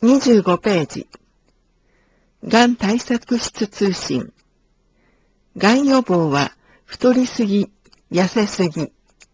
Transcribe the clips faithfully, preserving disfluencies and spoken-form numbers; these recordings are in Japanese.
にじゅうごページ。がん対策室通信。がん予防は太りすぎ、痩せすぎ。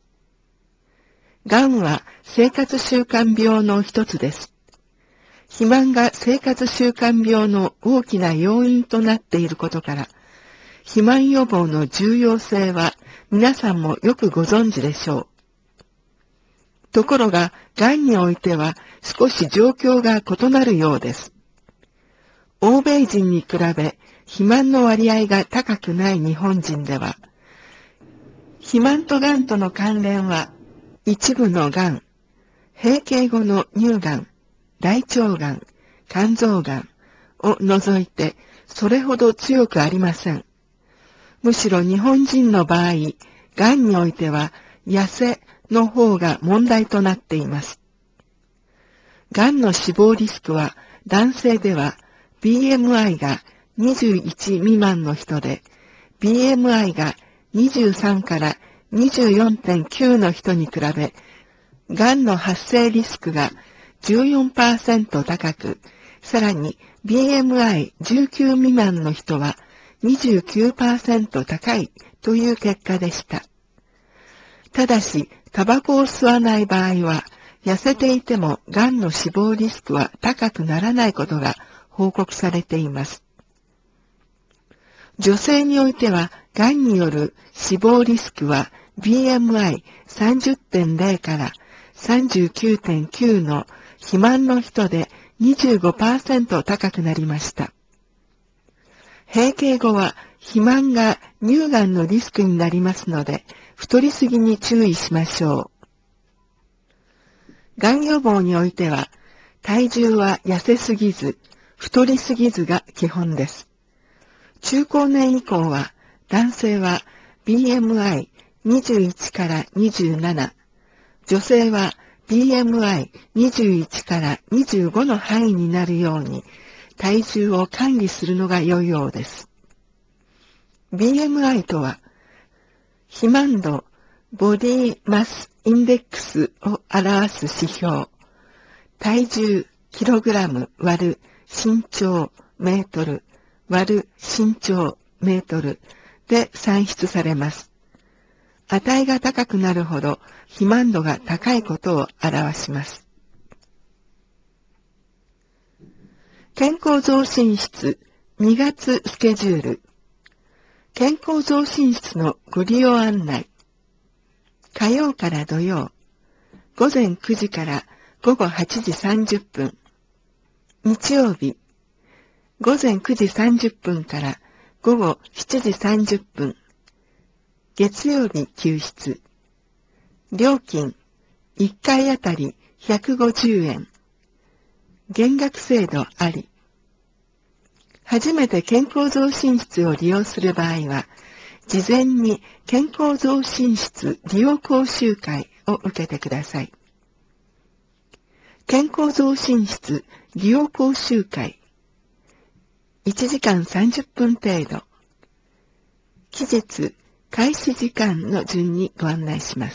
がんは生活習慣病の一つです。肥満が生活習慣病の大きな要因となっていることから、肥満予防の重要性は皆さんもよくご存知でしょう。ところが、がんにおいては少し状況が異なるようです。欧米人に比べ、肥満の割合が高くない日本人では、肥満とがんとの関連は、一部のがん、閉経後の乳がん、大腸がん、肝臓がんを除いて、それほど強くありません。むしろ日本人の場合、がんにおいては、痩せの方が問題となっています。がんの死亡リスクは、男性では ビーエムアイ がにじゅういち未満の人で、ビーエムアイ がにじゅうさんから にじゅうよんてんきゅう の人に比べ、がんの発生リスクが じゅうよんパーセント 高く、さらに ビーエムアイじゅうきゅう 未満の人は にじゅうきゅうパーセント 高いという結果でした。ただし、タバコを吸わない場合は、痩せていてもがんの死亡リスクは高くならないことが報告されています。女性においては、がんによる死亡リスクは ビーエムアイさんじゅってんゼロ から さんじゅうきゅうてんきゅう の肥満の人で にじゅうごパーセント 高くなりました。閉経後は肥満が乳がんのリスクになりますので、太りすぎに注意しましょう。がん予防においては、体重は痩せすぎず、太りすぎずが基本です。中高年以降は、男性は ビーエムアイにじゅういち からにじゅうなな、女性は ビーエムアイにじゅういち からにじゅうごの範囲になるように、体重を管理するのが良いようです。ビーエムアイ とは、肥満度、ボディマスインデックスを表す指標、体重、キログラム割る身長、メートル割る身長、メートルで算出されます。値が高くなるほど肥満度が高いことを表します。健康増進室にがつスケジュール。健康増進室のご利用案内。火曜から土曜、ごぜんくじからごごはちじさんじゅっぷん。日曜日、ごぜんくじさんじゅっぷんからごごしちじさんじゅっぷん。月曜日休室。料金、いっかいあたりひゃくごじゅうえん。減額制度あり。初めて健康増進室を利用する場合は、事前に健康増進室利用講習会を受けてください。健康増進室利用講習会。いちじかんさんじゅっぷん程度。期日、開始時間の順にご案内します。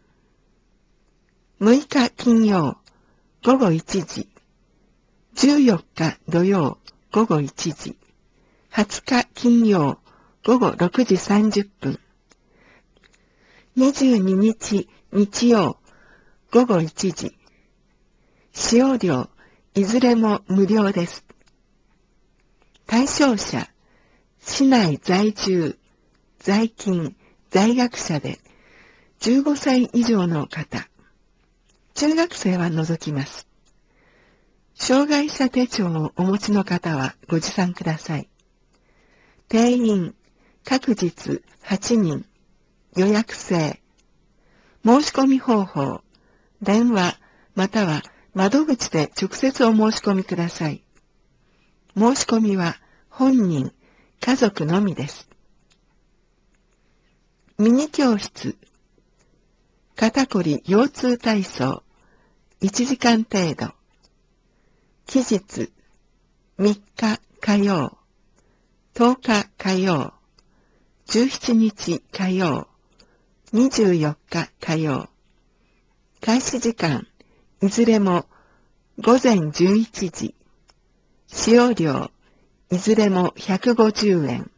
むいか金曜、ごごいちじ。じゅうよっか土曜、ごごいちじ。はつか金曜、ごごろくじさんじゅっぷん。にじゅうににち日曜、ごごいちじ。使用料、いずれも無料です。対象者、市内在住、在勤、在学者で、じゅうごさい以上の方、中学生は除きます。障害者手帳をお持ちの方はご持参ください。定員、各日はちにん、予約制。申し込み方法、電話または窓口で直接お申し込みください。申し込みは本人、家族のみです。ミニ教室、肩こり腰痛体操、いちじかん程度。期日、みっか火曜、とおか火曜、じゅうしちにち火曜、にじゅうよっか火曜。開始時間、いずれも午前じゅういちじ。使用料、いずれもひゃくごじゅうえん。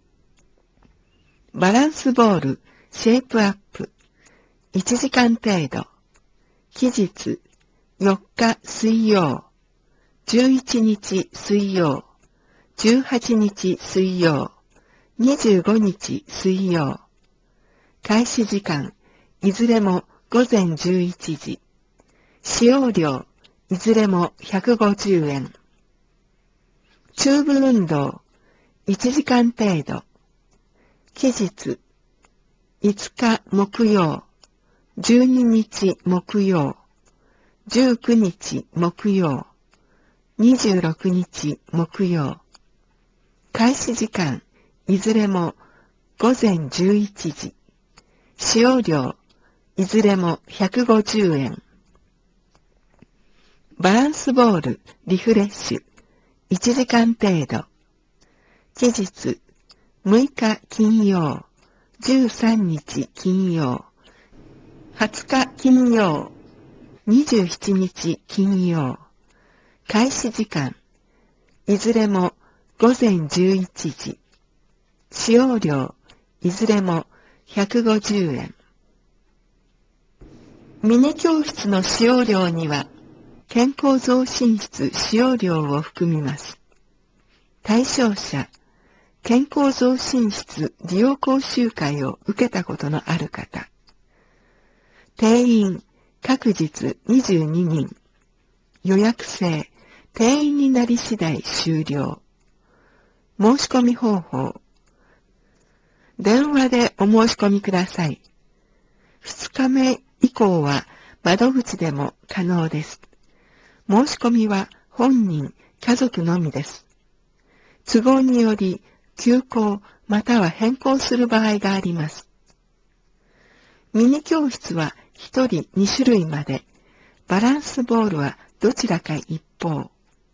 バランスボール、シェイプアップ、いちじかん程度。期日、よっか水曜、じゅういちにち水曜、じゅうはちにち水曜、にじゅうごにち水曜。開始時間、いずれも午前じゅういちじ。使用料、いずれもひゃくごじゅうえん。中部運動、いちじかん程度。期日、いつか木曜、じゅうににち木曜、じゅうくにち木曜、にじゅうろくにち木曜。開始時間、いずれも午前じゅういちじ。使用料、いずれもひゃくごじゅうえん。バランスボール、リフレッシュ、いちじかん程度。期日、むいか金曜、じゅうさんにち金曜、はつか金曜、にじゅうしちにち金曜。開始時間、いずれも午前じゅういちじ。使用料、いずれもひゃくごじゅうえん。ミニ教室の使用料には、健康増進室使用料を含みます。対象者、健康増進室利用講習会を受けたことのある方。定員、各日にじゅうににん。予約制、定員になり次第終了。申し込み方法。電話でお申し込みください。ふつかめ以降は窓口でも可能です。申し込みは本人、家族のみです。都合により休校または変更する場合があります。ミニ教室はひとりにしゅるいまで、バランスボールはどちらか一方。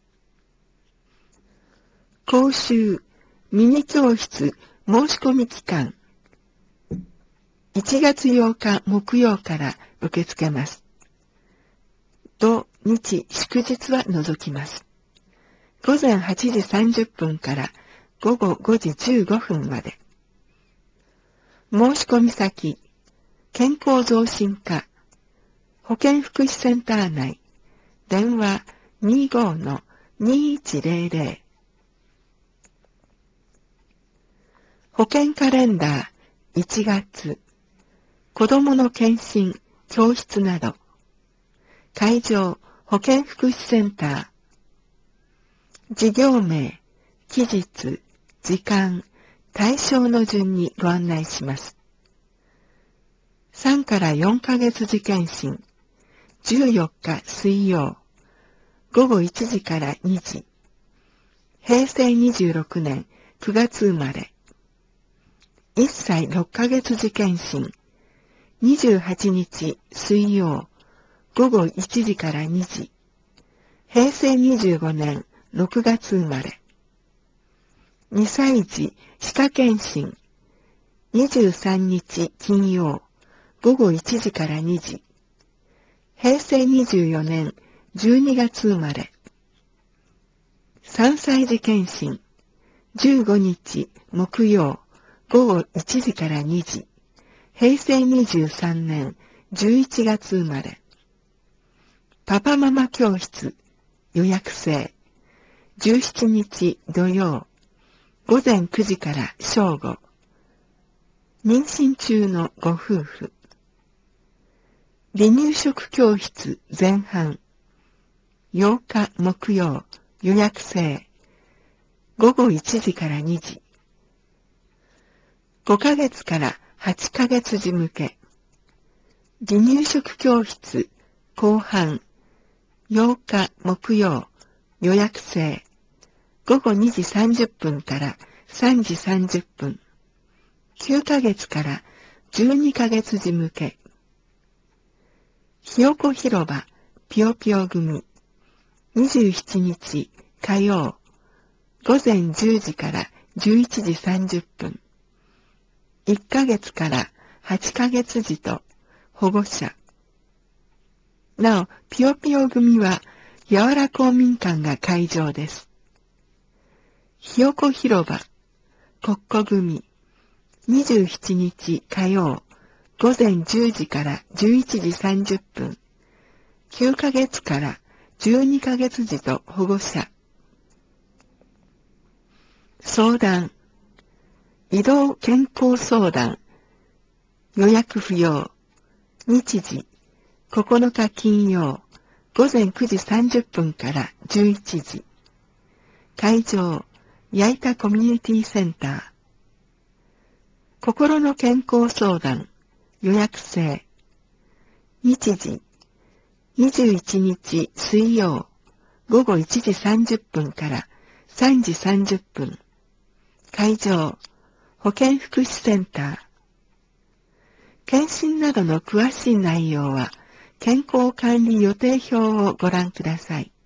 講習、ミニ教室申し込み期間。いちがつようか木曜から受け付けます。土日祝日は除きます。ごぜんはちじさんじゅっぷんからごごごじじゅうごふんまで。申し込み先、健康増進課、保健福祉センター内、電話 にじゅうごのにいちぜろぜろ。保健カレンダーいちがつ、子どもの検診、教室など、会場、保健福祉センター、事業名、期日、時間、対象の順にご案内します。さんからよんかげつ時検診、じゅうよっか水曜、ごごいちじからにじ、へいせいにじゅうろくねんくがつ生まれ、いっさいろっかげつ時検診、にじゅうはちにち水曜、ごごいちじからにじ、へいせいにじゅうごねんろくがつ生まれ、にさい児歯科検診、にじゅうさんにち金曜、ごごいちじからにじ、へいせいにじゅうよねんじゅうにがつ生まれ、さんさい児検診、じゅうごにち木曜、ごごいちじからにじ、へいせいにじゅうさんねんじゅういちがつ生まれ、パパママ教室、予約制、じゅうしちにち土曜、ごぜんくじから正午、妊娠中のご夫婦、離乳食教室前半、ようか木曜、予約制、ごごいちじからにじ、ごかげつからはちかげつ児向け、離乳食教室後半、ようか木曜、予約制、ごごにじさんじゅっぷんからさんじさんじゅっぷん、きゅうかげつからじゅうにかげつ児向け、ひよこ広場ぴよぴよ組、にじゅうしちにち火曜、ごぜんじゅうじからじゅういちじさんじゅっぷん、いっかげつからはちかげつ児と保護者。なお、ぴよぴよ組はやわら公民館が会場です。ひよこ広場、国庫組、にじゅうしちにち火曜、午前じゅうじからじゅういちじさんじゅっぷん、きゅうかげつからじゅうにかげつ児と保護者。相談、移動健康相談、予約不要、日時、ここのか金曜、午前くじさんじゅっぷんからじゅういちじ。会場、矢板コミュニティセンター。心の健康相談、予約制。日時、にじゅういちにち水曜、午後いちじさんじゅっぷんからさんじさんじゅっぷん。会場、保健福祉センター。検診などの詳しい内容は、健康管理予定表をご覧ください。